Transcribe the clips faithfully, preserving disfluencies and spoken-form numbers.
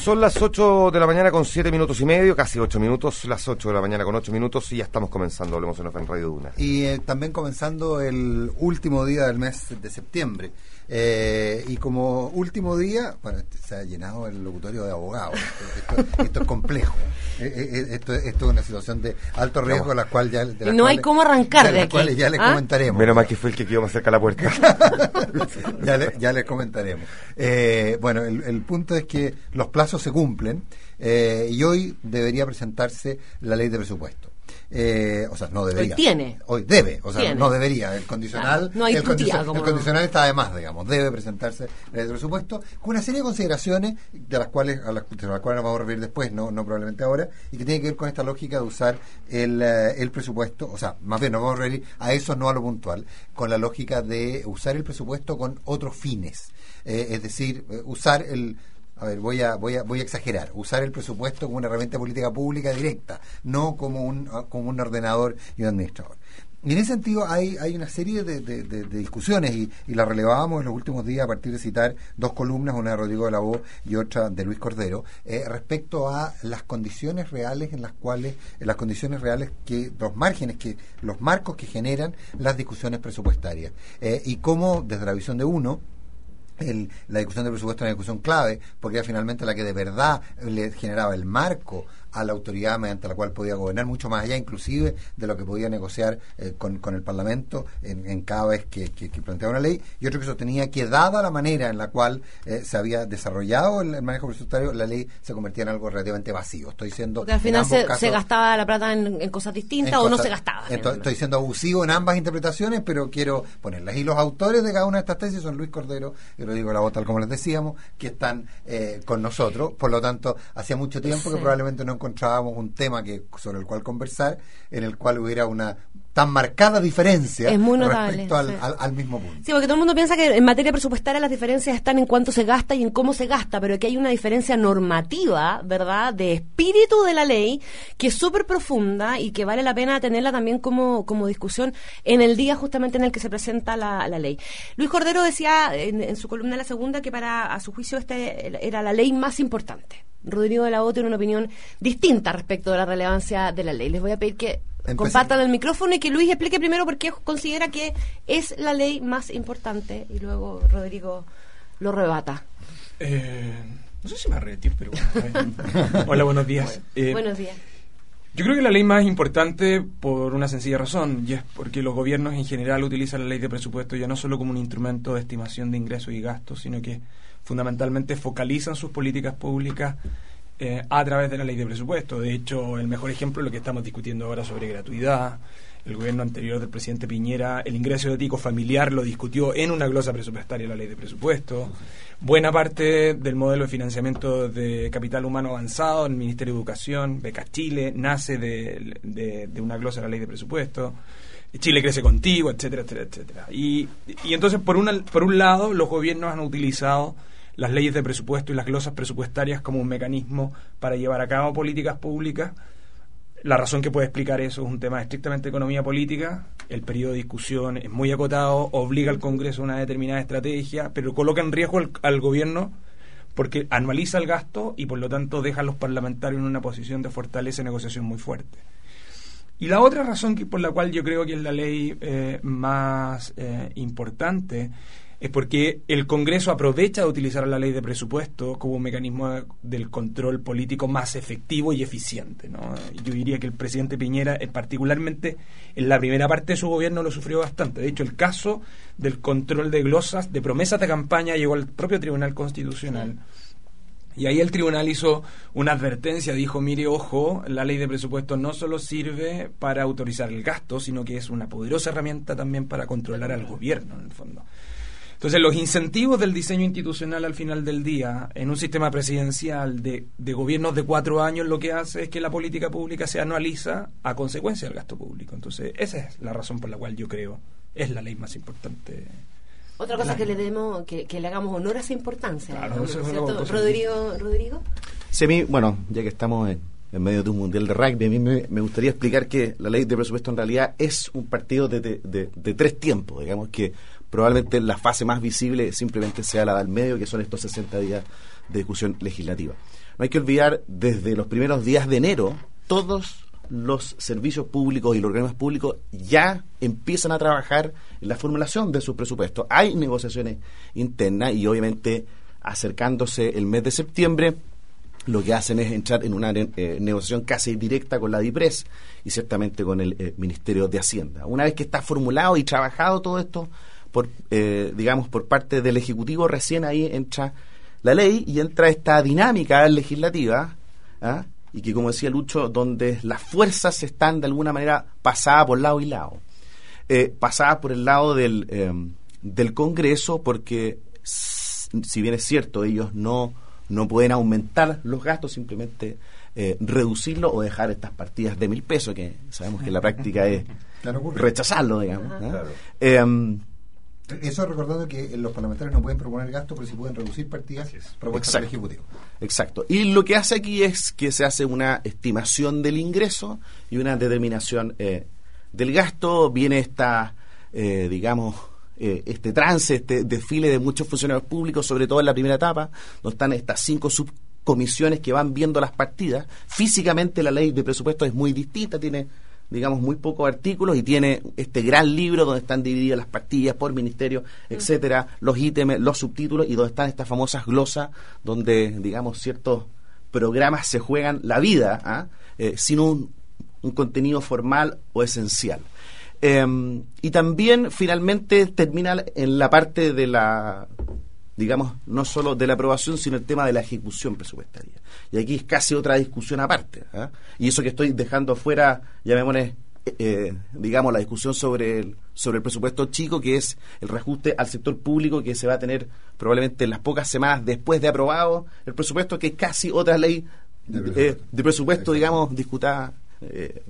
Son las ocho de la mañana con siete minutos y medio, casi ocho minutos, las ocho de la mañana con ocho minutos y ya estamos comenzando, Hablemos en Off en Radio Duna. Y eh, también comenzando el último día del mes de septiembre. Eh, y como último día, bueno, se ha llenado el locutorio de abogados. Esto, esto, esto es complejo. Eh, esto, esto es una situación de alto riesgo, no. la cual ya de no hay cuales, cómo arrancar de, de las aquí. cuales ya les ¿Ah? comentaremos. Menos mal que fue el que quedó más cerca de la puerta. ya, le, ya les comentaremos. Eh, bueno, el, el punto es que los plazos se cumplen eh, y hoy debería presentarse la ley de presupuesto. Eh, o sea, no debería. Hoy tiene. Hoy debe, o sea, tiene. no debería. El condicional, claro, no hay el, putía, condicion, el condicional está además, digamos, debe presentarse el presupuesto con una serie de consideraciones de las cuales a las, de las cuales nos vamos a referir después, no, no probablemente ahora, y que tiene que ver con esta lógica de usar el, uh, el presupuesto, o sea, más bien nos vamos a referir a eso, no a lo puntual, con la lógica de usar el presupuesto con otros fines, eh, es decir, usar el A ver, voy a, voy a, voy a exagerar. Usar el presupuesto como una herramienta de política pública directa, no como un, como un ordenador y un administrador. Y en ese sentido hay, hay una serie de, de, de, de discusiones y, y las relevábamos en los últimos días a partir de citar dos columnas, una de Rodrigo de la Voz y otra de Luis Cordero, eh, respecto a las condiciones reales en las cuales, en las condiciones reales que, los márgenes, que los marcos que generan las discusiones presupuestarias. Eh, y cómo, desde la visión de uno, El, la discusión del presupuesto es una discusión clave, porque era finalmente la que de verdad le generaba el marco a la autoridad mediante la cual podía gobernar, mucho más allá inclusive de lo que podía negociar eh, con, con el Parlamento en, en cada vez que, que, que planteaba una ley. Y otro que sostenía que, dada la manera en la cual eh, se había desarrollado el, el manejo presupuestario, la ley se convertía en algo relativamente vacío. Estoy diciendo, porque al final se, casos, se gastaba la plata en, en cosas distintas en o cosas, no se gastaba. Estoy, estoy siendo abusivo en ambas interpretaciones, pero quiero ponerlas. Y los autores de cada una de estas tesis son Luis Cordero y Rodrigo de la Voz, tal como les decíamos, que están eh, con nosotros. Por lo tanto, hacía mucho tiempo sí. que probablemente no encontrábamos un tema que sobre el cual conversar, en el cual hubiera una tan marcada diferencia es muy notable, respecto al, sí. al, al mismo punto. Sí, porque todo el mundo piensa que en materia presupuestaria las diferencias están en cuánto se gasta y en cómo se gasta, pero que hay una diferencia normativa, ¿verdad?, de espíritu de la ley, que es súper profunda y que vale la pena tenerla también como, como discusión en el día justamente en el que se presenta la, la ley. Luis Cordero decía en, en su columna La Segunda que para, a su juicio, este era la ley más importante. Rodrigo de la O tiene una opinión distinta respecto de la relevancia de la ley. Les voy a pedir que Empecé. compartan el micrófono y que Luis explique primero por qué considera que es la ley más importante y luego Rodrigo lo rebata. Eh, no sé si me va a repetir, pero bueno. Hola, buenos días. Eh, buenos días. Yo creo que la ley más importante por una sencilla razón, y es porque los gobiernos en general utilizan la ley de presupuesto ya no solo como un instrumento de estimación de ingresos y gastos, sino que fundamentalmente focalizan sus políticas públicas eh, a través de la ley de presupuesto. De hecho, el mejor ejemplo es lo que estamos discutiendo ahora sobre gratuidad. El gobierno anterior del presidente Piñera, el ingreso ético familiar lo discutió en una glosa presupuestaria la ley de presupuesto. Buena parte del modelo de financiamiento de capital humano avanzado en el Ministerio de Educación, Becas Chile, nace de, de, de una glosa de la ley de presupuesto. Chile crece contigo, etcétera, etcétera, etcétera. Y, y entonces, por, una, por un lado, los gobiernos han utilizado las leyes de presupuesto y las glosas presupuestarias como un mecanismo para llevar a cabo políticas públicas. La razón que puede explicar eso es un tema de estrictamente economía política. El periodo de discusión es muy acotado, obliga al Congreso a una determinada estrategia, pero coloca en riesgo al, al gobierno porque anualiza el gasto y por lo tanto deja a los parlamentarios en una posición de fortaleza y negociación muy fuerte. Y la otra razón que, por la cual yo creo que es la ley eh, más eh, importante es porque el Congreso aprovecha de utilizar la ley de presupuesto como un mecanismo de, del control político más efectivo y eficiente, ¿no? Yo diría que el presidente Piñera, eh, particularmente en la primera parte de su gobierno, lo sufrió bastante. De hecho, el caso del control de glosas, de promesas de campaña, llegó al propio Tribunal Constitucional. Y ahí el tribunal hizo una advertencia, dijo, mire, ojo, la ley de presupuesto no solo sirve para autorizar el gasto, sino que es una poderosa herramienta también para controlar al gobierno, en el fondo. Entonces, los incentivos del diseño institucional al final del día, en un sistema presidencial de, de gobiernos de cuatro años, lo que hace es que la política pública se anualiza a consecuencia del gasto público. Entonces, esa es la razón por la cual yo creo es la ley más importante. Otra cosa que le demos, que, que le hagamos honor a esa importancia. Claro, ¿no? eso es ¿Cierto? Rodrigo, Rodrigo. Sí, a mí, bueno, ya que estamos en, en medio de un mundial de rugby, a mí me, me gustaría explicar que la ley de presupuesto en realidad es un partido de, de, de, de tres tiempos, digamos que probablemente la fase más visible simplemente sea la del medio, que son estos sesenta días de discusión legislativa. No hay que olvidar, desde los primeros días de enero, todos los servicios públicos y los organismos públicos ya empiezan a trabajar en la formulación de sus presupuestos. Hay negociaciones internas y obviamente acercándose el mes de septiembre, lo que hacen es entrar en una eh, negociación casi directa con la DIPRES y ciertamente con el eh, Ministerio de Hacienda. Una vez que está formulado y trabajado todo esto, por eh, digamos, por parte del Ejecutivo, recién ahí entra la ley y entra esta dinámica legislativa, ¿ah? Y que, como decía Lucho, donde las fuerzas están de alguna manera pasadas por lado y lado. Eh, pasadas por el lado del, eh, del Congreso, porque si bien es cierto, ellos no no pueden aumentar los gastos, simplemente eh, reducirlo o dejar estas partidas de mil pesos, que sabemos que en la práctica es rechazarlo, digamos. ¿eh? Claro. Eh, Eso recordando que los parlamentarios no pueden proponer gastos, pero sí pueden reducir partidas propuestas por el Ejecutivo. Exacto. Y lo que hace aquí es que se hace una estimación del ingreso y una determinación eh, del gasto. Viene esta, eh, digamos, eh, este trance, este desfile de muchos funcionarios públicos, sobre todo en la primera etapa, donde están estas cinco subcomisiones que van viendo las partidas. Físicamente la ley de presupuestos es muy distinta, tiene, digamos, muy pocos artículos y tiene este gran libro donde están divididas las partidas por ministerio, etcétera, los ítems, los subtítulos y donde están estas famosas glosas donde, digamos, ciertos programas se juegan la vida ¿eh? Eh, sin un, un contenido formal o esencial. Eh, y también finalmente termina en la parte de la, digamos, no solo de la aprobación, sino el tema de la ejecución presupuestaria. Y aquí es casi otra discusión aparte. ¿eh? Y eso que estoy dejando afuera, llamémosle, eh, digamos, la discusión sobre el, sobre el presupuesto chico, que es el reajuste al sector público que se va a tener probablemente en las pocas semanas después de aprobado el presupuesto, que es casi otra ley de presupuesto, eh, de presupuesto digamos, discutada eh,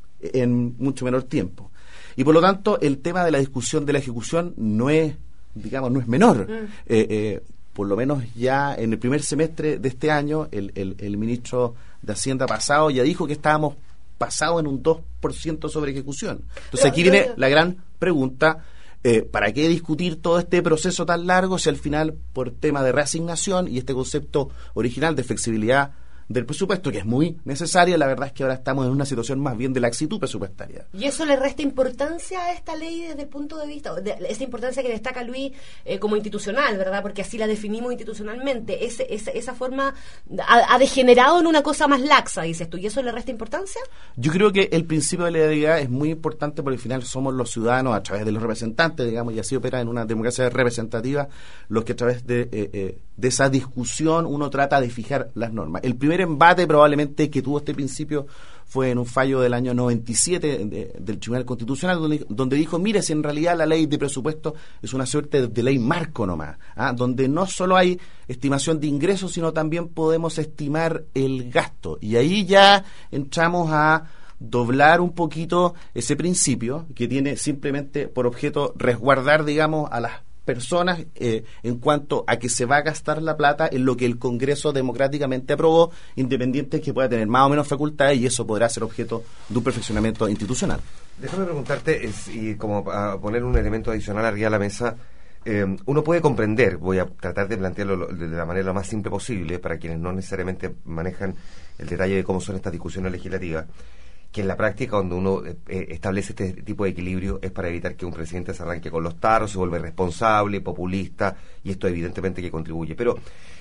en mucho menor tiempo. Y por lo tanto, el tema de la discusión de la ejecución no es, digamos, no es menor. Mm. Eh, eh, por lo menos ya en el primer semestre de este año, el, el, el ministro de Hacienda pasado ya dijo que estábamos pasados en un dos por ciento sobre ejecución. Entonces aquí viene la gran pregunta, eh, ¿para qué discutir todo este proceso tan largo si al final, por tema de reasignación y este concepto original de flexibilidad del presupuesto, que es muy necesaria, la verdad es que ahora estamos en una situación más bien de laxitud presupuestaria. ¿Y eso le resta importancia a esta ley desde el punto de vista, de esa importancia que destaca Luis eh, como institucional, ¿verdad? Porque así la definimos institucionalmente. Ese, ese, esa forma ha, ha degenerado en una cosa más laxa, dices tú, ¿y eso le resta importancia? Yo creo que el principio de legalidad es muy importante porque al final somos los ciudadanos, a través de los representantes, digamos, y así opera en una democracia representativa, los que a través de, eh, eh, de esa discusión uno trata de fijar las normas. El primer embate probablemente que tuvo este principio fue en un fallo del año noventa y siete de, del Tribunal Constitucional, donde, donde dijo, mire, si en realidad la ley de presupuesto es una suerte de, de ley marco nomás, ¿ah? Donde no solo hay estimación de ingresos, sino también podemos estimar el gasto. Y ahí ya entramos a doblar un poquito ese principio que tiene simplemente por objeto resguardar, digamos, a las personas eh, en cuanto a que se va a gastar la plata en lo que el Congreso democráticamente aprobó, independiente que pueda tener más o menos facultades, y eso podrá ser objeto de un perfeccionamiento institucional. Déjame preguntarte, es, y como a poner un elemento adicional arriba de la mesa, eh, uno puede comprender, voy a tratar de plantearlo de la manera lo más simple posible para quienes no necesariamente manejan el detalle de cómo son estas discusiones legislativas, que en la práctica donde uno eh, establece este tipo de equilibrio es para evitar que un presidente se arranque con los tarros, se vuelve responsable, populista, y esto evidentemente que contribuye. Pero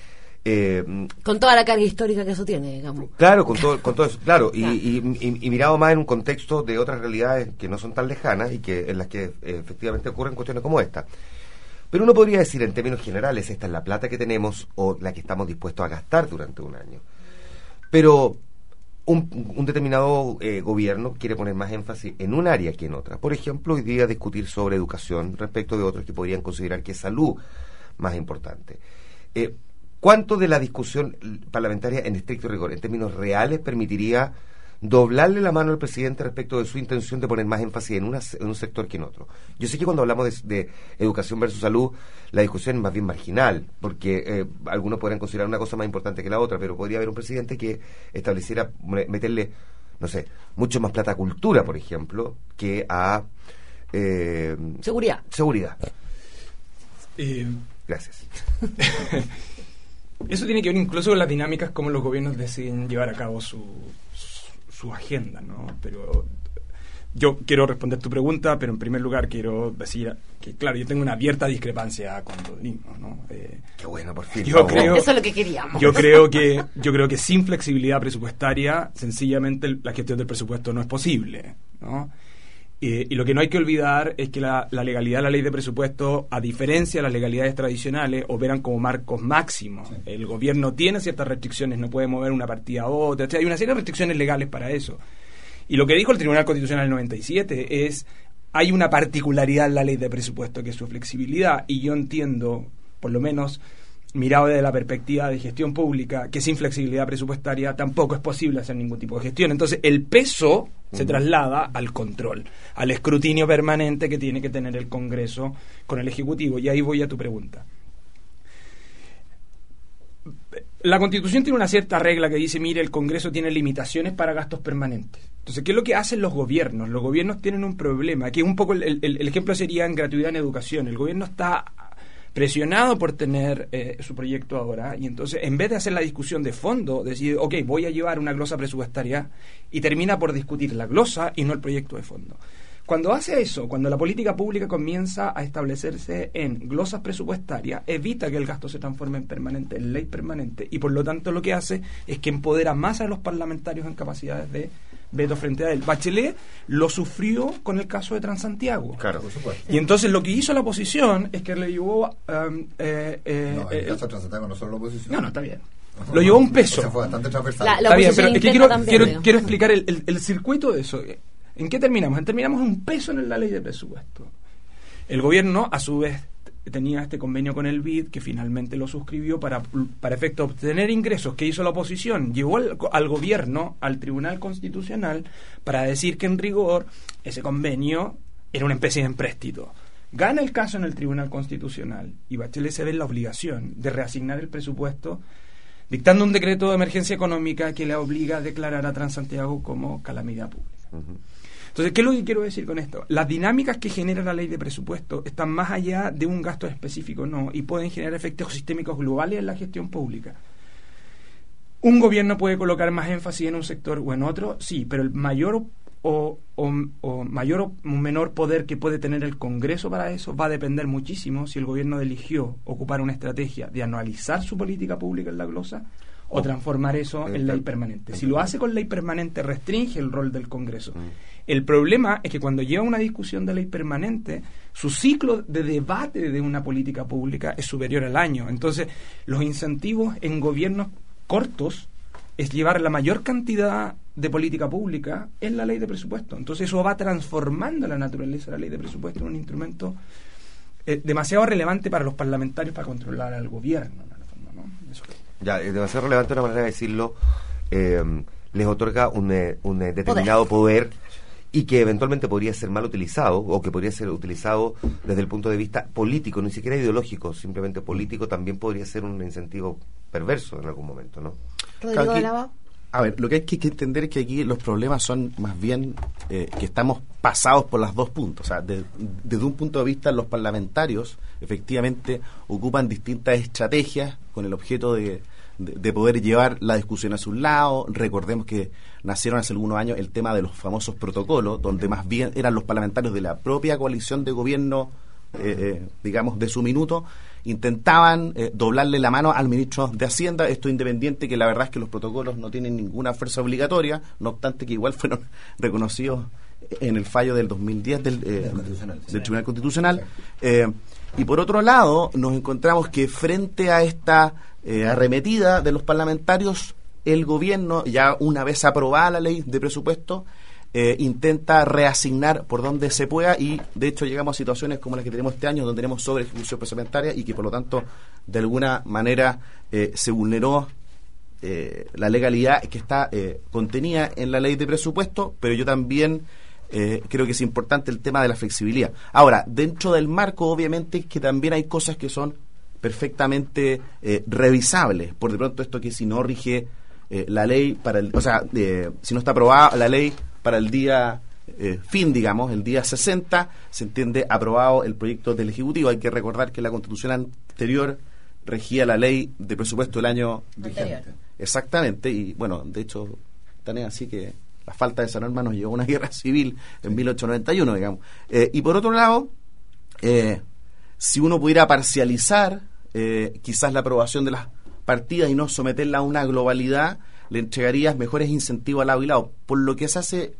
eh, con toda la carga histórica que eso tiene, digamos. Claro, con todo, con todo eso, claro, y, y, y, y mirado más en un contexto de otras realidades que no son tan lejanas y que en las que eh, efectivamente ocurren cuestiones como esta. Pero uno podría decir en términos generales, esta es la plata que tenemos o la que estamos dispuestos a gastar durante un año. Pero Un, un determinado eh, gobierno quiere poner más énfasis en un área que en otra. Por ejemplo, hoy día discutir sobre educación respecto de otros que podrían considerar que es salud más importante. Eh, ¿Cuánto de la discusión parlamentaria en estricto rigor, en términos reales, permitiría doblarle la mano al presidente respecto de su intención de poner más énfasis en, una, en un sector que en otro? Yo sé que cuando hablamos de, de educación versus salud, la discusión es más bien marginal, porque eh, algunos podrían considerar una cosa más importante que la otra, pero podría haber un presidente que estableciera meterle, no sé, mucho más plata a cultura, por ejemplo, que a eh, seguridad. Seguridad. Eh, Gracias. Eso tiene que ver incluso con las dinámicas como los gobiernos deciden llevar a cabo su, su, su agenda, ¿no? Pero yo quiero responder tu pregunta, pero en primer lugar quiero decir que, claro, yo tengo una abierta discrepancia con Rodrigo, ¿no? Eh, Qué bueno, por fin. yo creo, Eso es lo que queríamos. Yo creo que, yo creo que sin flexibilidad presupuestaria, sencillamente la gestión del presupuesto no es posible, ¿no? Eh, y lo que no hay que olvidar es que la, la legalidad de la ley de presupuesto, a diferencia de las legalidades tradicionales, operan como marcos máximos. Sí. El gobierno tiene ciertas restricciones, no puede mover una partida a otra, o sea, hay una serie de restricciones legales para eso. Y lo que dijo el Tribunal Constitucional del noventa y siete es, hay una particularidad en la ley de presupuesto que es su flexibilidad, y yo entiendo, por lo menos mirado desde la perspectiva de gestión pública, que sin flexibilidad presupuestaria tampoco es posible hacer ningún tipo de gestión. Entonces el peso se traslada al control, al escrutinio permanente que tiene que tener el Congreso con el Ejecutivo. Y ahí voy a tu pregunta. La Constitución tiene una cierta regla que dice, mire, el Congreso tiene limitaciones para gastos permanentes. Entonces, ¿qué es lo que hacen los gobiernos? Los gobiernos tienen un problema, que un poco el, el, el ejemplo sería en gratuidad en educación. El gobierno está presionado por tener eh, su proyecto ahora, y entonces en vez de hacer la discusión de fondo, decide, ok, voy a llevar una glosa presupuestaria, y termina por discutir la glosa y no el proyecto de fondo. Cuando hace eso, cuando la política pública comienza a establecerse en glosas presupuestarias, evita que el gasto se transforme en permanente, en ley permanente, y por lo tanto lo que hace es que empodera más a los parlamentarios en capacidades de veto frente a él. Bachelet lo sufrió con el caso de Transantiago. Claro, por supuesto. Y entonces lo que hizo la oposición es que le llevó... Um, eh, eh, no, en el eh, caso de Transantiago no solo la oposición. No, no, está bien. Lo llevó a un peso. Eso fue bastante transversal. La, la está bien, pero es que quiero, también, quiero, creo. quiero explicar el, el, el circuito de eso. ¿En qué terminamos? Terminamos en un peso en la ley de presupuesto. El gobierno, a su vez, tenía este convenio con el B I D, que finalmente lo suscribió para, para efecto de obtener ingresos. ¿Qué hizo la oposición? Llevó al, al gobierno al Tribunal Constitucional para decir que en rigor ese convenio era una especie de empréstito. Gana el caso en el Tribunal Constitucional y Bachelet se ve en la obligación de reasignar el presupuesto, dictando un decreto de emergencia económica que le obliga a declarar a Transantiago como calamidad pública. Uh-huh. Entonces, ¿qué es lo que quiero decir con esto? Las dinámicas que genera la ley de presupuesto están más allá de un gasto específico, no, y pueden generar efectos sistémicos globales en la gestión pública. ¿Un gobierno puede colocar más énfasis en un sector o en otro? Sí, pero el mayor o, o, o mayor o menor poder que puede tener el Congreso para eso va a depender muchísimo si el gobierno eligió ocupar una estrategia de anualizar su política pública en la glosa o transformar eso en ley permanente. Si lo hace con ley permanente, restringe el rol del Congreso. El problema es que cuando lleva una discusión de ley permanente, su ciclo de debate de una política pública es superior al año. Entonces, los incentivos en gobiernos cortos es llevar la mayor cantidad de política pública en la ley de presupuesto. Entonces, eso va transformando la naturaleza de la ley de presupuesto en un instrumento eh, demasiado relevante para los parlamentarios para controlar al gobierno. En la forma, ¿no? Eso. Ya, es demasiado relevante una manera de decirlo. Eh, les otorga un, eh, un eh, determinado poder. poder y que eventualmente podría ser mal utilizado o que podría ser utilizado desde el punto de vista político, ni siquiera ideológico, simplemente político, también podría ser un incentivo perverso en algún momento, ¿no? Rodrigo de Lava. A ver, lo que hay que, que entender es que aquí los problemas son más bien eh, que estamos pasados por las dos puntos. O sea, de, desde un punto de vista, los parlamentarios efectivamente ocupan distintas estrategias con el objeto de, de, de poder llevar la discusión a su lado. Recordemos que nacieron hace algunos años el tema de los famosos protocolos, donde más bien eran los parlamentarios de la propia coalición de gobierno, eh, eh, digamos, de su minuto, intentaban eh, doblarle la mano al ministro de Hacienda, esto independiente que la verdad es que los protocolos no tienen ninguna fuerza obligatoria, no obstante que igual fueron reconocidos en el fallo del dos mil diez del, eh, Constitucional, del Tribunal Constitucional. Eh, y por otro lado, nos encontramos que frente a esta eh, arremetida de los parlamentarios, el gobierno, ya una vez aprobada la ley de presupuesto, eh, intenta reasignar por donde se pueda y de hecho llegamos a situaciones como las que tenemos este año, donde tenemos sobre ejecución presupuestaria y que por lo tanto de alguna manera eh, se vulneró eh, la legalidad que está eh, contenida en la ley de presupuesto, pero yo también eh, creo que es importante el tema de la flexibilidad. Ahora, dentro del marco obviamente que también hay cosas que son perfectamente eh, revisables, por de pronto esto que si no rige Eh, la ley para el, o sea, eh, si no está aprobada la ley para el día eh, fin, digamos, el día sesenta, se entiende aprobado el proyecto del Ejecutivo. Hay que recordar que la Constitución anterior regía la ley de presupuesto del año Anterior. Exactamente, y bueno, de hecho, tan es así que la falta de esa norma nos llevó a una guerra civil en mil ochocientos noventa y uno, digamos. Eh, y por otro lado, eh, si uno pudiera parcializar eh, quizás la aprobación de las partidas y no someterla a una globalidad, le entregarías mejores incentivos al lado y lado. Por lo que se hace,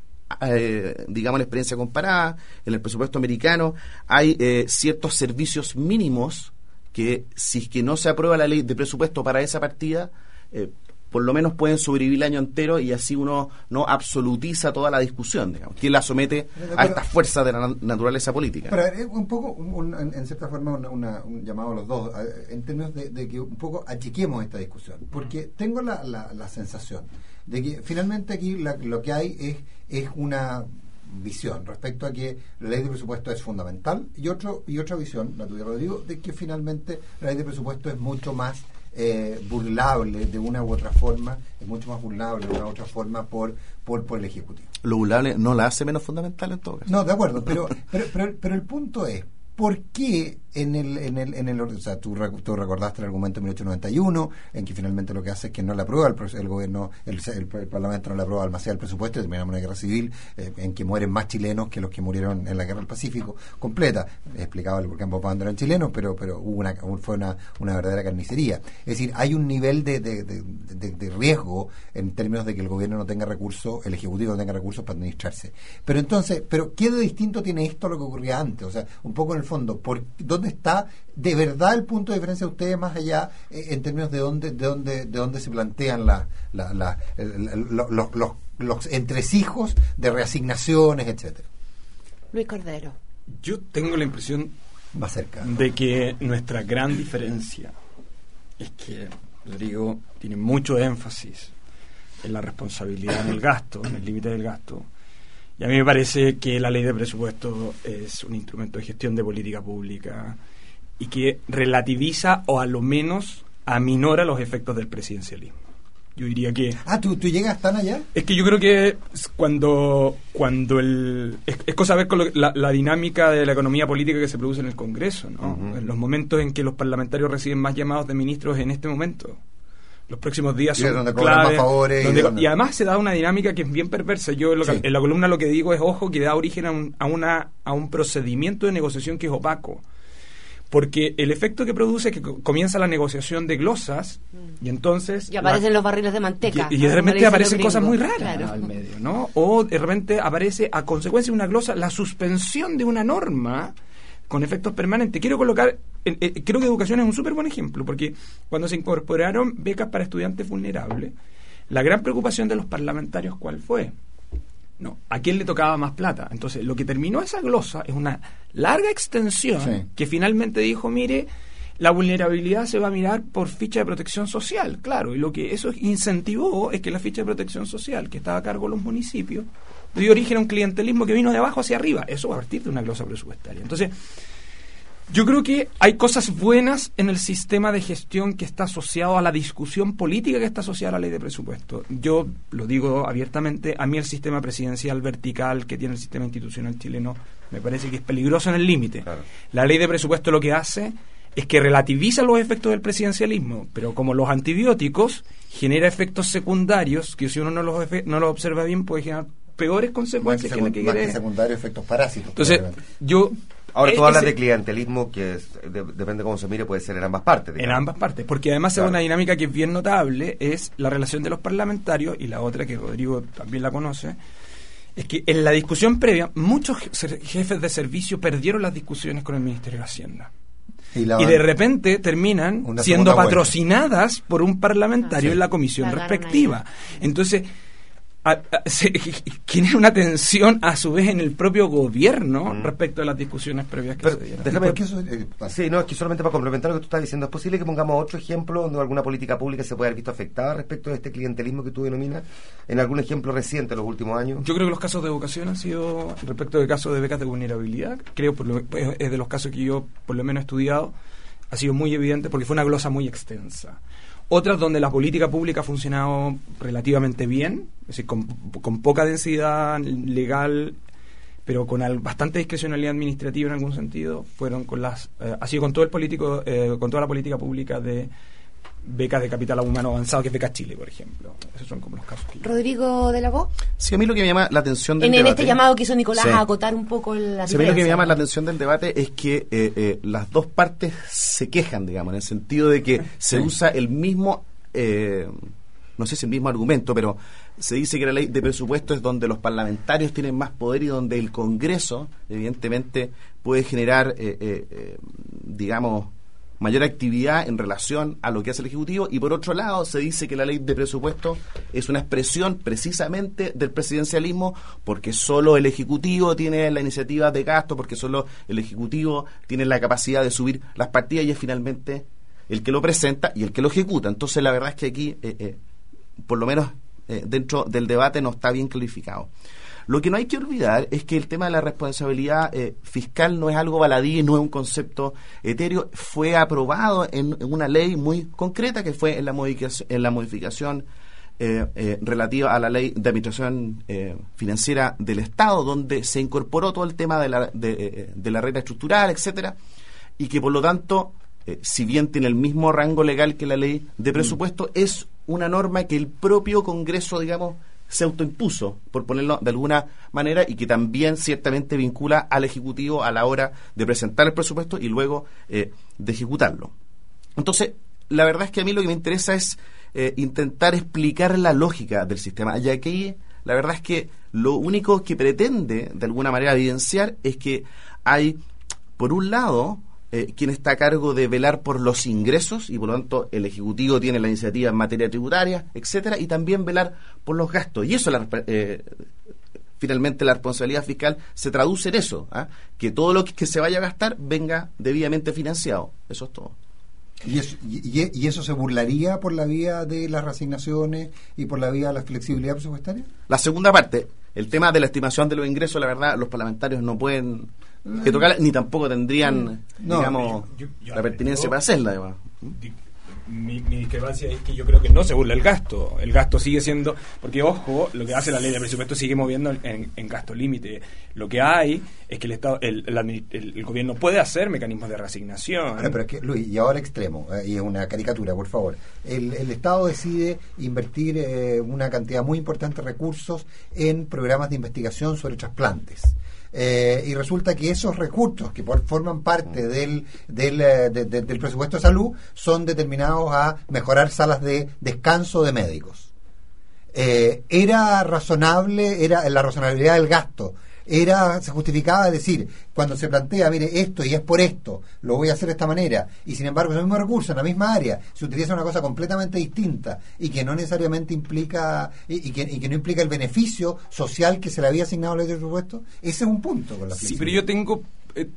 eh, digamos, la experiencia comparada, en el presupuesto americano hay eh, ciertos servicios mínimos que, si es que no se aprueba la ley de presupuesto para esa partida, eh, por lo menos pueden sobrevivir el año entero y así uno no absolutiza toda la discusión, digamos. ¿Quién la somete a estas fuerzas de la naturaleza política? Pero es un poco, un, un, en cierta forma, una, una, un llamado a los dos, en términos de, de que un poco achiquemos esta discusión, porque tengo la, la, la sensación de que finalmente aquí la, lo que hay es, es una visión respecto a que la ley de presupuesto es fundamental y otro y otra visión, la tuya, Rodrigo, de que finalmente la ley de presupuesto es mucho más Eh, burlable de una u otra forma, es mucho más burlable de una u otra forma por por, por el Ejecutivo. Lo burlable no la hace menos fundamental en todo caso. No, de acuerdo, pero pero, pero, pero el punto es, ¿por qué en el, en el, en el o sea, tú, tú recordaste el argumento de mil ochocientos noventa y uno, en que finalmente lo que hace es que no le aprueba el, el gobierno, el, el, el Parlamento no le aprueba almacén el presupuesto y terminamos una guerra civil eh, en que mueren más chilenos que los que murieron en la guerra del Pacífico completa. Explicaba el por qué ambos bandos eran chilenos, pero pero hubo una, fue una, una verdadera carnicería. Es decir, hay un nivel de, de, de, de, de riesgo en términos de que el gobierno no tenga recursos, el Ejecutivo no tenga recursos para administrarse. Pero entonces, pero ¿qué de distinto tiene esto a lo que ocurría antes? O sea, un poco en el fondo, ¿por ¿dónde está de verdad el punto de diferencia de ustedes más allá eh, en términos de dónde de dónde de dónde se plantean la, la, la, el, el, lo, lo, los, los entresijos de reasignaciones, etcétera? Luis Cordero. Yo tengo la impresión Va cerca, ¿no? de que nuestra gran diferencia es que Rodrigo tiene mucho énfasis en la responsabilidad en el gasto, en el límite del gasto. Y a mí me parece que la ley de presupuesto es un instrumento de gestión de política pública y que relativiza o a lo menos aminora los efectos del presidencialismo. Yo diría que... Ah, ¿tú, tú llegas tan allá? Es que yo creo que cuando cuando el... Es, es cosa ver con lo, la, la dinámica de la economía política que se produce en el Congreso, ¿no? Uh-huh. En los momentos en que los parlamentarios reciben más llamados de ministros en este momento. Los próximos días son donde clave, más favores donde, y, donde... y además se da una dinámica que es bien perversa. Yo lo que, sí. En la columna lo que digo es, ojo, que da origen a un, a una a un procedimiento de negociación que es opaco. Porque el efecto que produce es que comienza la negociación de glosas y entonces... Y aparecen la, los barriles de manteca. Y, y de repente aparecen cosas muy raras, claro, al medio, ¿no? O de repente aparece a consecuencia de una glosa la suspensión de una norma con efectos permanentes. Quiero colocar, eh, eh, creo que educación es un súper buen ejemplo, porque cuando se incorporaron becas para estudiantes vulnerables, la gran preocupación de los parlamentarios, ¿cuál fue? No, ¿a quién le tocaba más plata? Entonces, lo que terminó esa glosa es una larga extensión, sí, que finalmente dijo, mire, la vulnerabilidad se va a mirar por ficha de protección social, claro, y lo que eso incentivó es que la ficha de protección social, que estaba a cargo de los municipios, dio origen a un clientelismo que vino de abajo hacia arriba. Eso va a partir de una glosa presupuestaria. Entonces, yo creo que hay cosas buenas en el sistema de gestión que está asociado a la discusión política que está asociada a la ley de presupuesto. Yo lo digo abiertamente, a mí el sistema presidencial vertical que tiene el sistema institucional chileno me parece que es peligroso en el límite. Claro. La ley de presupuesto lo que hace es que relativiza los efectos del presidencialismo, pero como los antibióticos, genera efectos secundarios que si uno no los, efe- no los observa bien puede generar peores consecuencias que, segun- que, más que, que secundarios, efectos parásitos. Entonces, yo... Ahora tú eh, hablas ese, de clientelismo que es, de, depende de cómo se mire, puede ser en ambas partes. Digamos. En ambas partes, porque además claro, hay una dinámica que es bien notable, es la relación de los parlamentarios, y la otra que Rodrigo también la conoce, es que en la discusión previa muchos jefes de servicio perdieron las discusiones con el Ministerio de Hacienda. Y, la, y de repente terminan siendo patrocinadas vuelta por un parlamentario ah, sí, en la comisión respectiva. Entonces... A, a, se genera una tensión a su vez en el propio gobierno mm. respecto a las discusiones previas que Pero, se dieron. Déjame, eso, eh, sí, no, es que solamente para complementar lo que tú estás diciendo, ¿es posible que pongamos otro ejemplo donde alguna política pública se pueda haber visto afectada respecto de este clientelismo que tú denominas? ¿En algún ejemplo reciente en los últimos años? Yo creo que los casos de educación han sido, respecto del caso de becas de vulnerabilidad, creo por lo, es de los casos que yo por lo menos he estudiado, ha sido muy evidente porque fue una glosa muy extensa. Otras donde la política pública ha funcionado relativamente bien, es decir, con, con poca densidad legal, pero con al, bastante discrecionalidad administrativa en algún sentido, fueron con las, eh, ha sido con todo el político, eh, con toda la política pública de becas de capital humano avanzado, que es Beca Chile, por ejemplo. Esos son como los casos que... Rodrigo de la Voz. Sí, a mí lo que me llama la atención del en, debate... En este llamado que hizo Nicolás sí. a acotar un poco la sí, a mí lo que me llama la atención del debate es que eh, eh, las dos partes se quejan, digamos, en el sentido de que se sí. usa el mismo... Eh, no sé si el mismo argumento, pero se dice que la ley de presupuesto es donde los parlamentarios tienen más poder y donde el Congreso, evidentemente, puede generar, eh, eh, eh, digamos... mayor actividad en relación a lo que hace el Ejecutivo, y por otro lado se dice que la ley de presupuesto es una expresión precisamente del presidencialismo, porque solo el Ejecutivo tiene la iniciativa de gasto, porque solo el Ejecutivo tiene la capacidad de subir las partidas y es finalmente el que lo presenta y el que lo ejecuta. Entonces la verdad es que aquí, eh, eh, por lo menos eh, dentro del debate, no está bien clarificado. Lo que no hay que olvidar es que el tema de la responsabilidad eh, fiscal no es algo baladí, no es un concepto etéreo. Fue aprobado en, en una ley muy concreta, que fue en la modificación, en la modificación eh, eh, relativa a la ley de administración eh, financiera del Estado, donde se incorporó todo el tema de la, de, eh, de la regla estructural, etcétera, y que por lo tanto, eh, si bien tiene el mismo rango legal que la ley de presupuesto, mm. es una norma que el propio Congreso, digamos, se autoimpuso, por ponerlo de alguna manera, y que también ciertamente vincula al Ejecutivo a la hora de presentar el presupuesto y luego eh, de ejecutarlo. Entonces, la verdad es que a mí lo que me interesa es eh, intentar explicar la lógica del sistema, ya que la verdad es que lo único que pretende de alguna manera evidenciar es que hay, por un lado, Eh, quien está a cargo de velar por los ingresos, y por lo tanto el Ejecutivo tiene la iniciativa en materia tributaria, etcétera, y también velar por los gastos. Y eso, la, eh, finalmente, la responsabilidad fiscal se traduce en eso, ¿eh? Que todo lo que, que se vaya a gastar venga debidamente financiado. Eso es todo. ¿Y eso, y, y eso se burlaría por la vía de las reasignaciones y por la vía de la flexibilidad presupuestaria? La segunda parte, el tema de la estimación de los ingresos, la verdad, los parlamentarios no pueden que tocar, ni tampoco tendrían, no, digamos, yo, yo, yo, la pertinencia yo, para hacerla. Digamos. Mi, mi discrepancia es que yo creo que no se burla el gasto. El gasto sigue siendo, porque ojo, lo que hace la ley de presupuesto sigue moviendo en, en gasto límite. Lo que hay es que el Estado, el, el, el, el gobierno puede hacer mecanismos de reasignación. Bueno, pero es que, Luis, y ahora extremo, eh, y es una caricatura, por favor. El, el Estado decide invertir eh, una cantidad muy importante de recursos en programas de investigación sobre trasplantes. Eh, y resulta que esos recursos que por, forman parte del, del, de, de, del presupuesto de salud son determinados a mejorar salas de descanso de médicos. Eh, era razonable, era la razonabilidad del gasto, era se justificaba decir, cuando se plantea, mire, esto y es por esto, lo voy a hacer de esta manera, y sin embargo, esos mismos recursos en la misma área se utiliza una cosa completamente distinta y que no necesariamente implica, y, y, que, y que no implica el beneficio social que se le había asignado a la ley de presupuesto. Ese es un punto con la Sí, pero yo tengo... Eh,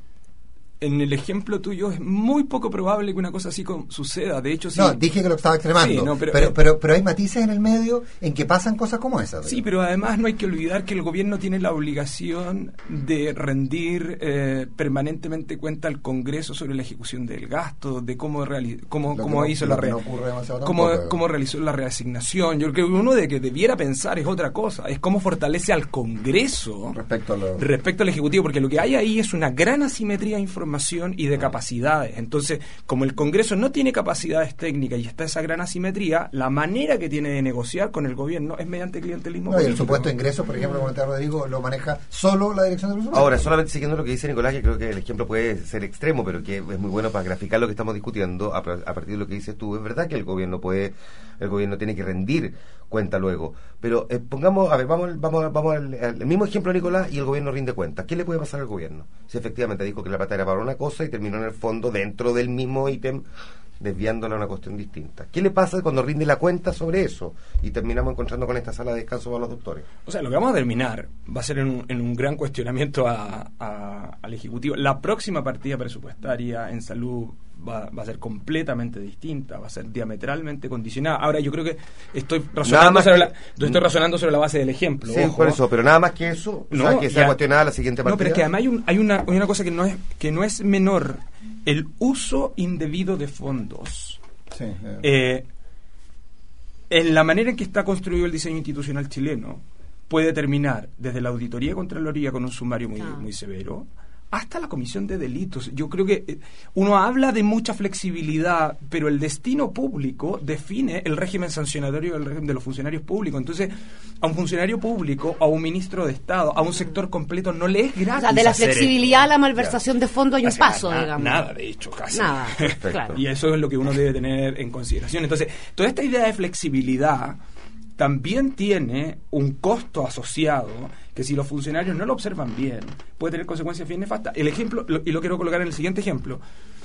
en el ejemplo tuyo es muy poco probable que una cosa así con, suceda. De hecho, sí. No, dije que lo estaba extremando. Sí, no, pero, pero, pero, pero hay matices en el medio en que pasan cosas como esas. Sí, pero además no hay que olvidar que el gobierno tiene la obligación de rendir eh, permanentemente cuenta al Congreso sobre la ejecución del gasto, de cómo reali- cómo, cómo no, hizo la re- no cómo, tampoco, cómo realizó la reasignación. Yo creo que uno de que debiera pensar es otra cosa, es cómo fortalece al Congreso respecto, a lo... respecto al Ejecutivo, porque lo que hay ahí es una gran asimetría de información y de capacidades. Entonces, como el Congreso no tiene capacidades técnicas y está esa gran asimetría, la manera que tiene de negociar con el gobierno es mediante clientelismo. No, y el supuesto ingreso, por ejemplo, como decía Rodrigo, lo maneja solo la Dirección de Presupuesto. Ahora, solamente siguiendo lo que dice Nicolás, que creo que el ejemplo puede ser extremo, pero que es muy bueno para graficar lo que estamos discutiendo a, a partir de lo que dices tú. Es verdad que el gobierno puede, el gobierno tiene que rendir cuenta luego, pero eh, pongamos, a ver, vamos, vamos, vamos al, al mismo ejemplo de Nicolás, y el gobierno rinde cuenta. ¿Qué le puede pasar al gobierno? Si efectivamente dijo que la plata era para una cosa y terminó en el fondo dentro del mismo ítem desviándola a una cuestión distinta. ¿Qué le pasa cuando rinde la cuenta sobre eso y terminamos encontrando con esta sala de descanso para los doctores? O sea, lo que vamos a terminar va a ser en un, en un gran cuestionamiento a, a, al Ejecutivo. La próxima partida presupuestaria en salud va, va a ser completamente distinta, va a ser diametralmente condicionada. Ahora, yo creo que estoy razonando, sobre, que, la, estoy razonando sobre la base del ejemplo. Sí, ojo. Por eso, pero nada más que eso, no, o sea, que sea ya, cuestionada la siguiente partida. No, pero es que además hay, un, hay, una, hay una cosa que no es que no es menor. El uso indebido de fondos. Sí, yeah. eh, en la manera en que está construido el diseño institucional chileno, puede terminar desde la auditoría y contraloría con un sumario muy, Ah. muy severo, hasta la comisión de delitos. Yo creo que eh, uno habla de mucha flexibilidad, pero el destino público define el régimen sancionatorio del régimen de los funcionarios públicos. Entonces, a un funcionario público, a un ministro de Estado, a un sector completo, no le es gratis. O sea, de la hacer flexibilidad esto. a la malversación de fondo hay un O sea, paso, na- digamos. Nada, de hecho, casi. Nada, Perfecto. claro. Y eso es lo que uno debe tener en consideración. Entonces, toda esta idea de flexibilidad también tiene un costo asociado que si los funcionarios no lo observan bien, puede tener consecuencias bien nefastas. El ejemplo, lo- y lo quiero colocar en el siguiente ejemplo.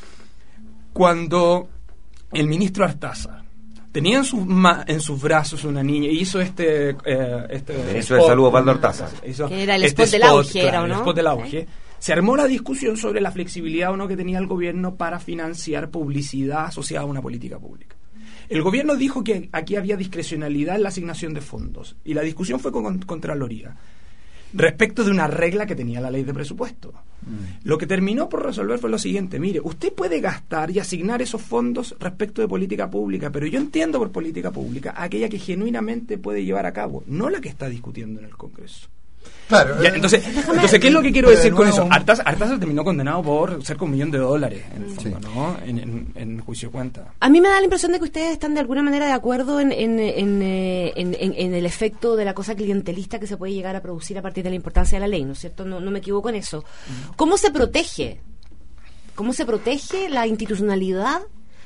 Cuando el ministro Artaza tenía en sus, ma- en sus brazos una niña y hizo este... eh, este Ministro de Salud, Osvaldo Artaza. hizo Que era el este spot del auge, era, claro, ¿o no? el spot del auge. Se armó la discusión sobre la flexibilidad o no que tenía el gobierno para financiar publicidad asociada a una política pública. El gobierno dijo que aquí había discrecionalidad en la asignación de fondos y la discusión fue con Contraloría respecto de una regla que tenía la ley de presupuesto. Mm. Lo que terminó por resolver fue lo siguiente: mire, usted puede gastar y asignar esos fondos respecto de política pública, pero yo entiendo por política pública aquella que genuinamente puede llevar a cabo, no la que está discutiendo en el Congreso. Claro. Ya, eh, entonces, Déjame- entonces, ¿qué es lo que quiero Pero de decir con nuevo, eso? un- Artaza, Artaza terminó condenado por cerca de un millón de dólares, en el fondo, Sí. ¿no? En, en, en juicio de cuenta. A mí me da la impresión de que ustedes están de alguna manera de acuerdo en, en, en, eh, en- en- en el efecto de la cosa clientelista que se puede llegar a producir a partir de la importancia de la ley, ¿no es cierto? No, no me equivoco en eso. ¿Cómo se protege? ¿Cómo se protege la institucionalidad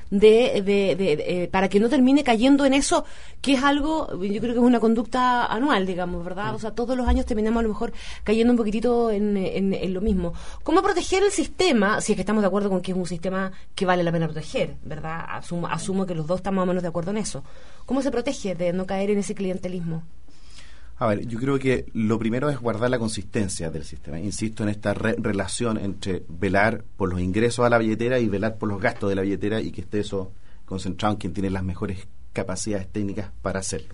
de, de, de- de- eh, para que no termine cayendo en eso, que es algo, yo creo que es una conducta anual, digamos, ¿verdad? O sea, todos los años terminamos a lo mejor cayendo un poquitito en, en, en lo mismo. ¿Cómo proteger el sistema, si es que estamos de acuerdo con que es un sistema que vale la pena proteger, ¿verdad? Asumo, asumo que los dos estamos más o menos de acuerdo en eso. ¿Cómo se protege de no caer en ese clientelismo? A ver, yo creo que lo primero es guardar la consistencia del sistema. Insisto en esta re- relación entre velar por los ingresos a la billetera y velar por los gastos de la billetera, y que esté eso concentrado en quien tiene las mejores capacidades técnicas para hacerlo.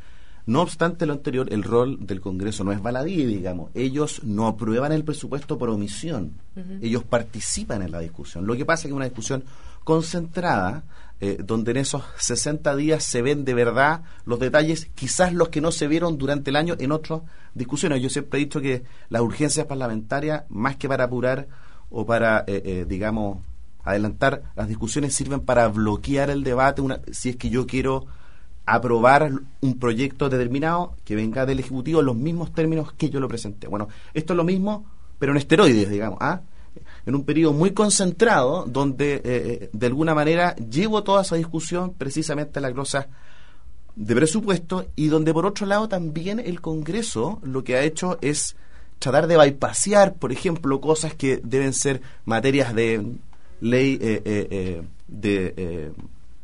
No obstante lo anterior, el rol del Congreso no es baladí, digamos. Ellos no aprueban el presupuesto por omisión. Uh-huh. Ellos participan en la discusión. Lo que pasa es que es una discusión concentrada, eh, donde en esos sesenta días se ven de verdad los detalles, quizás los que no se vieron durante el año en otras discusiones. Yo siempre he dicho que las urgencias parlamentarias, más que para apurar o para, eh, eh, digamos, adelantar las discusiones, sirven para bloquear el debate. Una, si es que yo quiero aprobar un proyecto determinado que venga del Ejecutivo en los mismos términos que yo lo presenté. Bueno, esto es lo mismo, pero en esteroides, digamos, ¿ah? En un periodo muy concentrado, donde eh, de alguna manera llevo toda esa discusión precisamente a la glosa de presupuesto, y donde por otro lado también el Congreso lo que ha hecho es tratar de bypassear, por ejemplo, cosas que deben ser materias de ley eh, eh, eh, de, eh,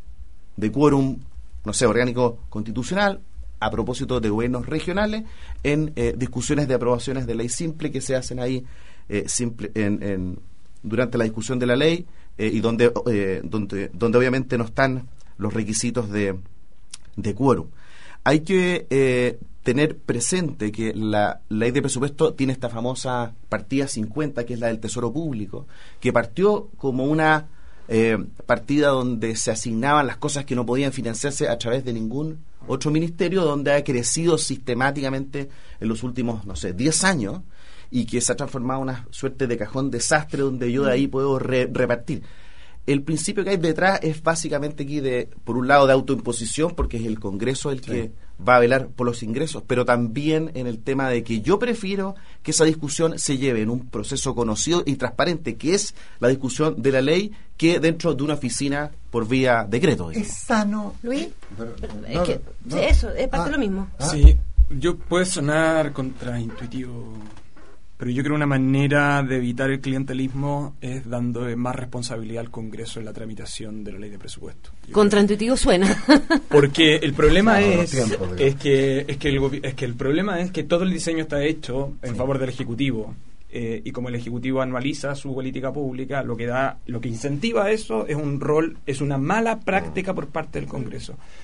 de quórum, no sé, orgánico constitucional, a propósito de gobiernos regionales, en eh, discusiones de aprobaciones de ley simple que se hacen ahí eh, simple, en, en, durante la discusión de la ley, eh, y donde, eh, donde donde obviamente no están los requisitos de, de quórum. Hay que eh, tener presente que la ley de presupuesto tiene esta famosa partida cincuenta, que es la del Tesoro Público, que partió como una eh, partida donde se asignaban las cosas que no podían financiarse a través de ningún otro ministerio, donde ha crecido sistemáticamente en los últimos, no sé, diez años, y que se ha transformado en una suerte de cajón desastre donde yo de ahí puedo re- repartir. El principio que hay detrás es básicamente aquí de, por un lado, de autoimposición, porque es el Congreso el que sí va a velar por los ingresos, pero también en el tema de que yo prefiero que esa discusión se lleve en un proceso conocido y transparente, que es la discusión de la ley, que dentro de una oficina por vía decreto. Es sano. Luis, Pero, es no, que no. sí, eso, es parte Ah, de lo mismo. ah, Sí, yo puede sonar contraintuitivo, pero yo creo una manera de evitar el clientelismo es dando más responsabilidad al Congreso en la tramitación de la ley de presupuesto. Yo Contraintuitivo suena. Porque el problema No, es, los tiempos, es que es que el gobi- es que el problema es que todo el diseño está hecho en Sí. favor del Ejecutivo, eh, y como el Ejecutivo anualiza su política pública, lo que da, lo que incentiva eso es un rol, es una mala práctica por parte del Congreso.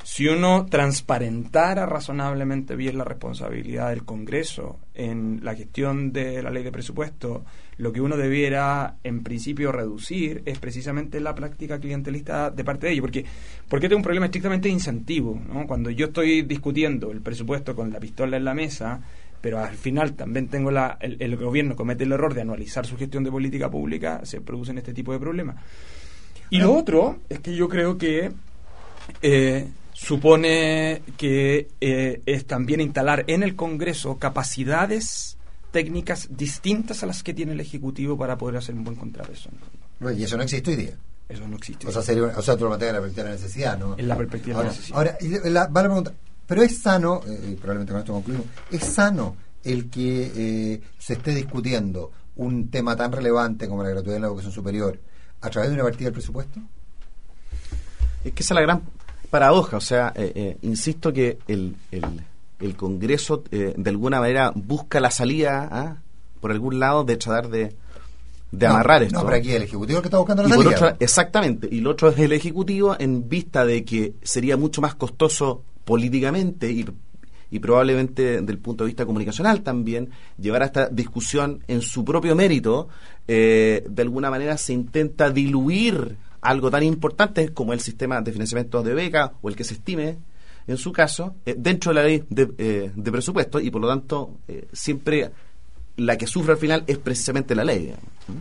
si uno transparentara razonablemente bien la responsabilidad del Congreso en la gestión de la ley de presupuesto, lo que uno debiera en principio reducir es precisamente la práctica clientelista de parte de ellos, porque porque este es un problema estrictamente de incentivo, ¿no? Cuando yo estoy discutiendo el presupuesto con la pistola en la mesa, pero al final también tengo la el, el gobierno comete el error de anualizar su gestión de política pública, se producen este tipo de problemas. Y lo otro es que yo creo que eh, supone que eh, es también instalar en el Congreso capacidades técnicas distintas a las que tiene el Ejecutivo para poder hacer un buen contrapeso. Y eso no existe hoy día. Eso no existe. O sea, sería, o sea tú lo planteas en la perspectiva de la necesidad, ¿no? En la perspectiva ahora, de la necesidad. Ahora, y la, va la pregunta, pero es sano, eh, y probablemente con esto concluimos, ¿es sano el que eh, se esté discutiendo un tema tan relevante como la gratuidad en la educación superior a través de una partida del presupuesto? Es que esa es la gran paradoja, o sea, eh, eh, insisto que el, el, el Congreso eh, de alguna manera busca la salida ¿ah? por algún lado de tratar de, de no, amarrar esto. No, pero aquí el Ejecutivo es el que está buscando la y salida. por otro, exactamente, y lo otro es el Ejecutivo en vista de que sería mucho más costoso políticamente y, y probablemente del punto de vista comunicacional también, llevar a esta discusión en su propio mérito, eh, de alguna manera se intenta diluir algo tan importante como el sistema de financiamiento de beca o el que se estime en su caso eh, dentro de la ley de, eh, de presupuesto, y por lo tanto eh, siempre la que sufre al final es precisamente la ley.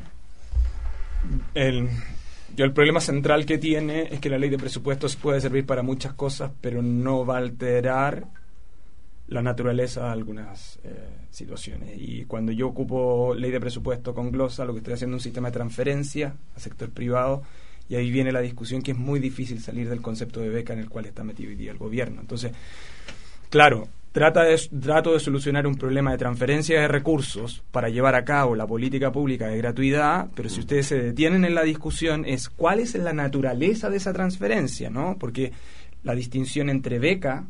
El, yo el problema central que tiene es que la ley de presupuestos puede servir para muchas cosas, pero no va a alterar la naturaleza de algunas eh, situaciones. Y cuando yo ocupo ley de presupuesto con glosa, lo que estoy haciendo es un sistema de transferencia al sector privado. Y ahí viene la discusión que es muy difícil salir del concepto de beca en el cual está metido hoy día el gobierno. Entonces, claro, trata de, trato de solucionar un problema de transferencia de recursos para llevar a cabo la política pública de gratuidad, pero si ustedes se detienen en la discusión es cuál es la naturaleza de esa transferencia, ¿no? Porque la distinción entre beca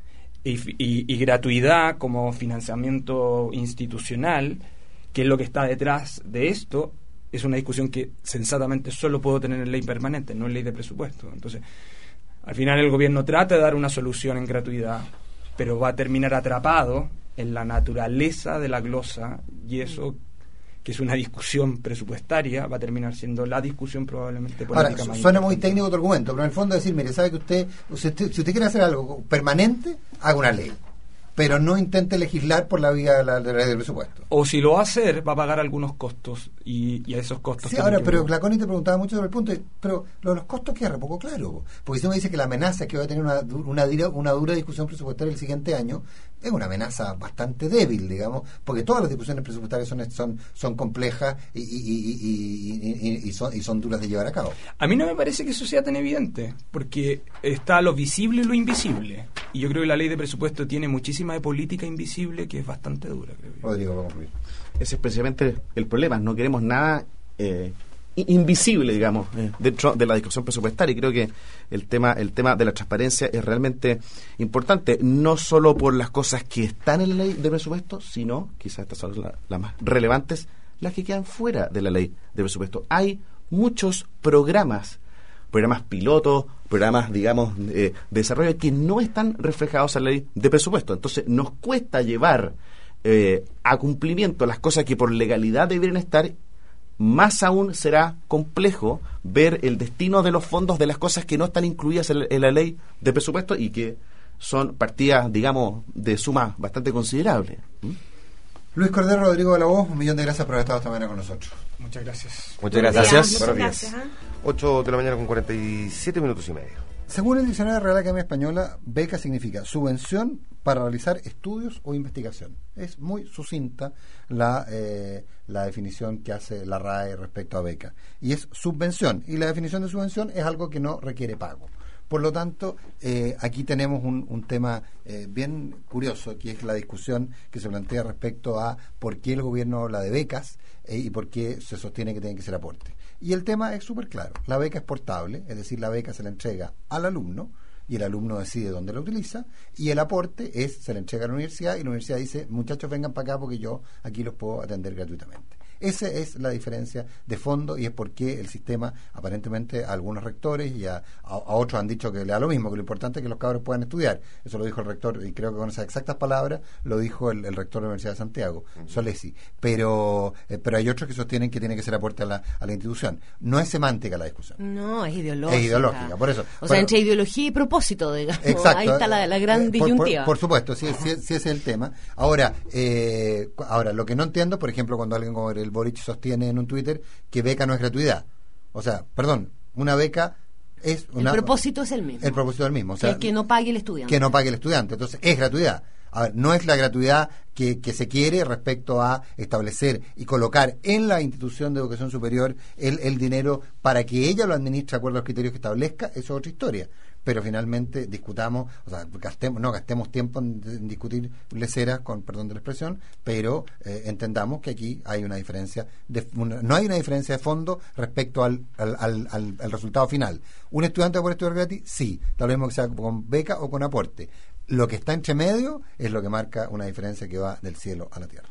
y, y, y gratuidad como financiamiento institucional, que es lo que está detrás de esto, es una discusión que sensatamente solo puedo tener en ley permanente, no en ley de presupuesto. Entonces, al final el gobierno trata de dar una solución en gratuidad, pero va a terminar atrapado en la naturaleza de la glosa, y eso, que es una discusión presupuestaria, va a terminar siendo la discusión probablemente política. Ahora, suena muy técnico tu argumento, pero en el fondo es decir, mire, sabe que usted, usted, si usted quiere hacer algo permanente, haga una ley, pero no intente legislar por la vía de la, de la ley del presupuesto. O si lo va a hacer, va a pagar algunos costos, y, y a esos costos... Sí, ahora, pero la Connie te preguntaba mucho sobre el punto, pero lo de los costos queda re poco claro, porque si uno dice que la amenaza es que va a tener una, una, una dura discusión presupuestaria el siguiente año, es una amenaza bastante débil, digamos, porque todas las discusiones presupuestarias son son, son complejas y, y, y, y, y, y, son, y son duras de llevar a cabo. A mí no me parece que eso sea tan evidente, porque está lo visible y lo invisible, y yo creo que la ley de presupuesto tiene muchísima de política invisible que es bastante dura, creo yo. Rodrigo, vamos a concluir. Ese es precisamente el problema, no queremos nada eh, invisible, digamos, eh, dentro de la discusión presupuestaria, y creo que el tema el tema de la transparencia es realmente importante, no solo por las cosas que están en la ley de presupuesto, sino, quizás estas son las la más relevantes, las que quedan fuera de la ley de presupuesto. Hay muchos programas, programas pilotos, programas, digamos, eh, de desarrollo que no están reflejados en la ley de presupuesto. Entonces, nos cuesta llevar eh, a cumplimiento las cosas que por legalidad deberían estar. Más aún será complejo ver el destino de los fondos de las cosas que no están incluidas en, en la ley de presupuesto y que son partidas, digamos, de suma bastante considerable. ¿Mm? Luis Cordero, Rodrigo de la Voz, un millón de gracias por haber estado esta mañana con nosotros. Muchas gracias. Muchas Buenos gracias. días. Buenos Muchas días. gracias, ¿eh? ocho de la mañana con cuarenta y siete minutos y medio. Según el diccionario de Real Academia Española, beca significa subvención para realizar estudios o investigación. Es muy sucinta la, eh, la definición que hace la R A E respecto a beca. Y es subvención. Y la definición de subvención es algo que no requiere pago. Por lo tanto, eh, aquí tenemos un, un tema eh, bien curioso, que es la discusión que se plantea respecto a por qué el gobierno habla de becas eh, y por qué se sostiene que tienen que ser aportes. Y el tema es súper claro. La beca es portable, es decir, la beca se la entrega al alumno y el alumno decide dónde la utiliza, y el aporte es, se le entrega a la universidad y la universidad dice, muchachos, vengan para acá porque yo aquí los puedo atender gratuitamente. Esa es la diferencia de fondo y es por qué el sistema, aparentemente, a algunos rectores y a, a, a otros han dicho que le da lo mismo, que lo importante es que los cabros puedan estudiar. Eso lo dijo el rector, y creo que con esas exactas palabras lo dijo el, el rector de la Universidad de Santiago, uh-huh. Solesi. Pero, eh, pero hay otros que sostienen que tiene que ser aporte a la, a la institución. No es semántica la discusión. No, es ideológica. Es ideológica, por eso. O por, sea, entre ideología y propósito, digamos. Exacto. Ahí está la, la gran eh, disyuntiva. Por, por, por supuesto, sí, sí, sí ese es el tema. Ahora, eh, ahora, lo que no entiendo, por ejemplo, cuando alguien como el Boric sostiene en un Twitter que beca no es gratuidad. O sea, perdón, una beca es una... El propósito es el mismo. El propósito es el mismo. O sea, que, que no pague el estudiante. Que no pague el estudiante. Entonces, es gratuidad. A ver, no es la gratuidad que, que se quiere respecto a establecer y colocar en la institución de educación superior el, el dinero para que ella lo administre de acuerdo a los criterios que establezca. Eso es otra historia. Pero finalmente discutamos, o sea, gastemos, no gastemos tiempo en, en discutir leceras, con perdón de la expresión, pero eh, entendamos que aquí hay una diferencia, de, una, no hay una diferencia de fondo respecto al, al, al, al, al resultado final. ¿Un estudiante puede estudiar gratis? Sí, tal vez que sea con beca o con aporte. Lo que está entre medio es lo que marca una diferencia que va del cielo a la tierra.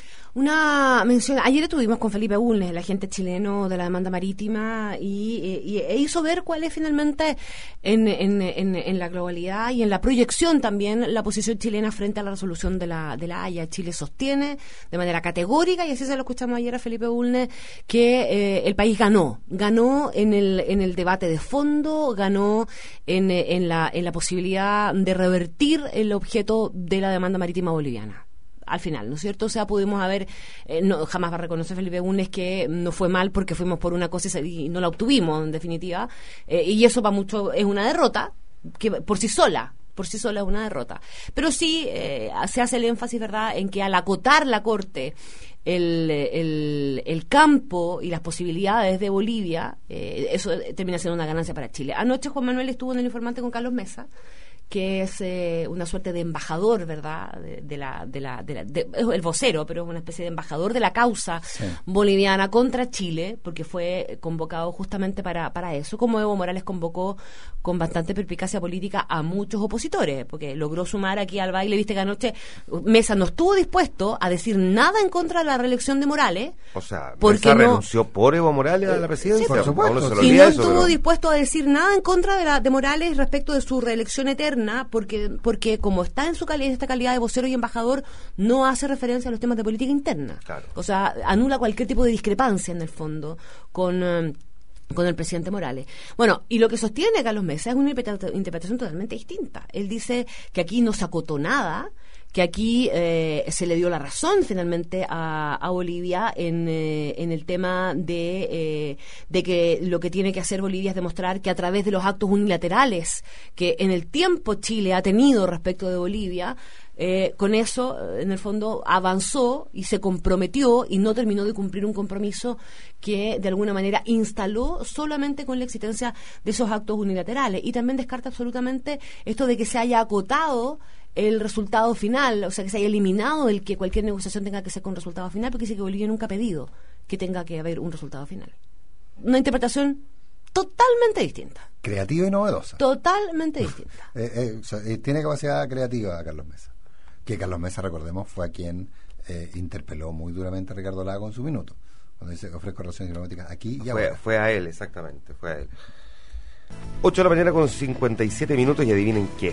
Una mención, ayer estuvimos con Felipe Bulnes, el agente chileno de la demanda marítima, y, y, e hizo ver cuál es finalmente en, en, en, en la globalidad y en la proyección también la posición chilena frente a la resolución de la, de la Haya. Chile sostiene de manera categórica, y así se lo escuchamos ayer a Felipe Bulnes, que eh, el país ganó, ganó en el, en el debate de fondo, ganó en, en, la, en la posibilidad de revertir el objeto de la demanda marítima boliviana. Al final, ¿no es cierto? O sea, pudimos haber, eh, no, jamás va a reconocer Felipe Bulnes que no fue mal porque fuimos por una cosa y, y no la obtuvimos, en definitiva, eh, y eso para mucho es una derrota, que por sí sola, por sí sola es una derrota. Pero sí eh, se hace el énfasis, ¿verdad?, en que al acotar la Corte el, el, el campo y las posibilidades de Bolivia, eh, eso termina siendo una ganancia para Chile. Anoche Juan Manuel estuvo en El Informante con Carlos Mesa, que es eh, una suerte de embajador, ¿verdad?, de, de la, de la, de la de, es el vocero, pero es una especie de embajador de la causa sí. boliviana contra Chile, porque fue convocado justamente para, para eso, como Evo Morales convocó con bastante perspicacia política a muchos opositores, porque logró sumar aquí al baile. Viste que anoche Mesa no estuvo dispuesto a decir nada en contra de la reelección de Morales. O sea, porque Mesa no, renunció por Evo Morales a la presidencia. Sí, por supuesto. Y no eso, estuvo pero... dispuesto a decir nada en contra de, la, de Morales respecto de su reelección eterna, porque porque como está en su calidad, esta calidad de vocero y embajador, no hace referencia a los temas de política interna. Claro. O sea, anula cualquier tipo de discrepancia en el fondo con eh, con el presidente Morales. Bueno, y lo que sostiene Carlos Mesa es una interpretación totalmente distinta. Él dice que aquí no se acotó nada, que aquí eh, se le dio la razón finalmente a, a Bolivia en, eh, en el tema de, eh, de que lo que tiene que hacer Bolivia es demostrar que a través de los actos unilaterales que en el tiempo Chile ha tenido respecto de Bolivia, eh, con eso, en el fondo, avanzó y se comprometió y no terminó de cumplir un compromiso que de alguna manera instaló solamente con la existencia de esos actos unilaterales. Y también descarta absolutamente esto de que se haya acotado el resultado final, o sea, que se haya eliminado el que cualquier negociación tenga que ser con resultado final, porque dice que Bolivia nunca ha pedido que tenga que haber un resultado final. Una interpretación totalmente distinta. Creativa y novedosa. Totalmente distinta. eh, eh, o sea, eh, tiene capacidad creativa Carlos Mesa. Que Carlos Mesa, recordemos, fue a quien eh, interpeló muy duramente a Ricardo Lago en su minuto, cuando dice ofrezco relaciones diplomáticas aquí y fue, ahora. Fue a él, exactamente, fue a él. ocho de la mañana con cincuenta y siete minutos y adivinen qué.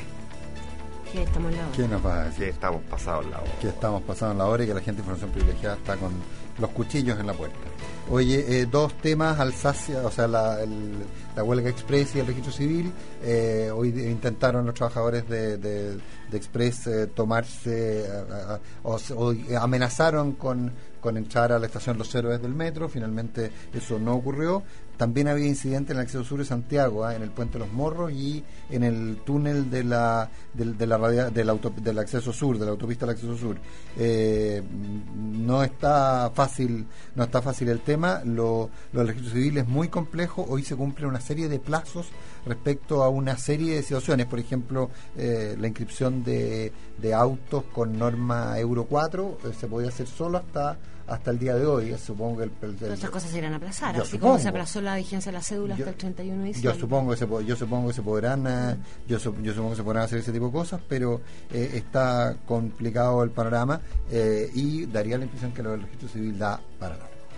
¿Qué estamos en la hora? ¿Qué nos va a decir? Que estamos pasados la hora. Que estamos pasados la hora y que la gente de información privilegiada está con los cuchillos en la puerta. Oye, eh, dos temas, Alsacia, o sea, la, el, la huelga Express y el registro civil. Eh, hoy de, intentaron los trabajadores de, de, de Express eh, tomarse, a, a, o, o amenazaron con, con entrar a la estación Los Héroes del metro. Finalmente eso no ocurrió. También había incidente en el acceso sur de Santiago, ¿eh? en el puente Los Morros y en el túnel de la de, de la radia, del, auto, del acceso sur, de la autopista del acceso sur. Eh, no está fácil, no está fácil el tema. Lo, lo del registro civil es muy complejo. Hoy se cumplen una serie de plazos respecto a una serie de situaciones. Por ejemplo, eh, la inscripción de, de autos con norma Euro cuatro eh, se podía hacer solo hasta hasta el día de hoy. Supongo que el, el, el, otras cosas se irán a aplazar, así supongo. como se aplazó la vigencia de la cédula yo, hasta el treinta y uno de diciembre. Yo supongo que se, yo supongo que se podrán uh, yo, su, yo supongo que se podrán hacer ese tipo de cosas, pero eh, está complicado el panorama eh, y daría la impresión que lo del registro civil da para largo.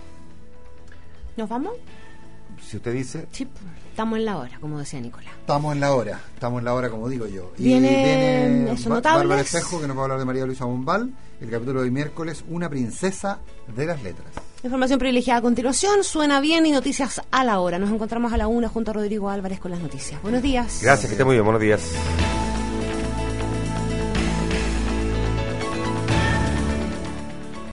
¿Nos vamos? Si usted dice... Sí, estamos en la hora, como decía Nicolás. Estamos en la hora, estamos en la hora, como digo yo. Y Vienen viene esos Ba- notables. Bárbara Espejo, que nos va a hablar de María Luisa Bombal, el capítulo de hoy miércoles, Una princesa de las letras. Información privilegiada a continuación, suena bien y noticias a la hora. Nos encontramos a la una junto a Rodrigo Álvarez con las noticias. Buenos días. Gracias, que esté muy bien, buenos días.